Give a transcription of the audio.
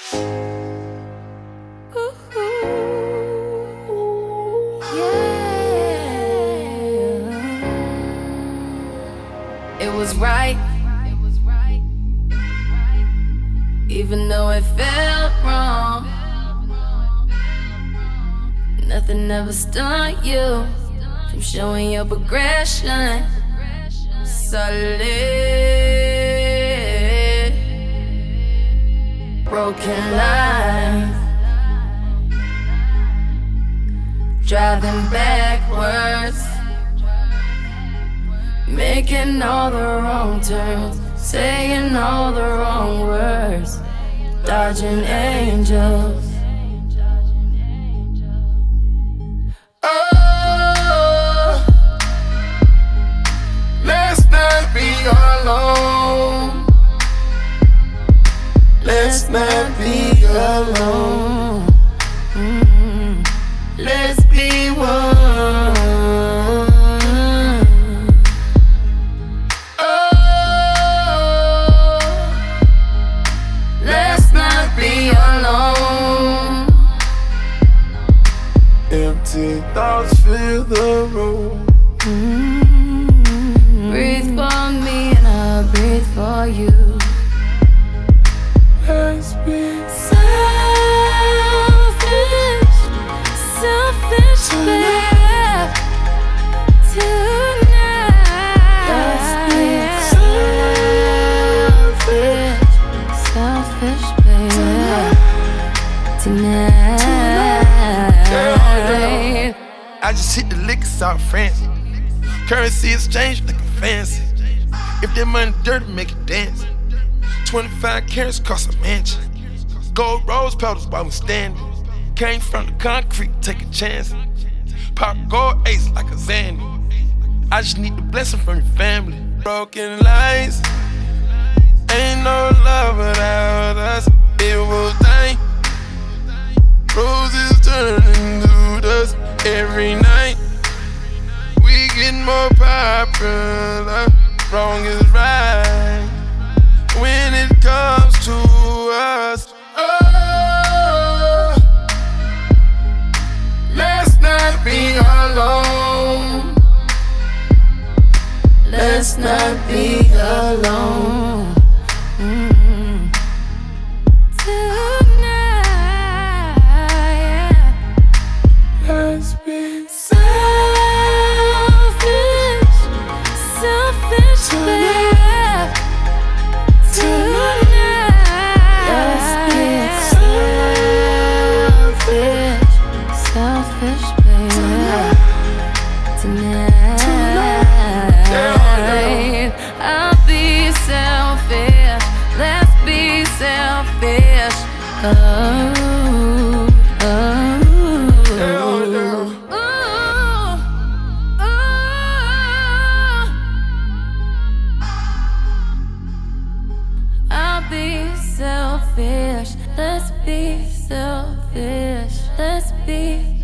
It was right, even though it felt wrong. Nothing ever stopped you from showing your progression. Solid, broken lines, driving backwards, making all the wrong turns, saying all the wrong words, dodging angels. Oh, let's not be alone. Let's not be alone. Let's be one. Empty thoughts fill the room. Breathe for me and I'll breathe for you. Let's be selfish, selfish, babe. Tonight. Let's be selfish, selfish, babe. Tonight. I just hit the liquor South France. Currency exchange looking fancy. If that money dirty, make it dance. 25 carats cost a mansion. Gold rose petals while we standing. Came from the concrete, take a chance. Pop gold ace like a Zanny. I just need the blessing from your family. Broken lights, ain't no love without us. It was dying. Roses turning into dust. Every night we get more popular. Wrong is right when it comes to us. Oh, let's not be alone. Let's not be alone. Let's be selfish, selfish, babe. Tonight. Let's be selfish, selfish, babe. Tonight. I'll be selfish. Let's be selfish. Oh. Be selfish, let's be selfish, let's be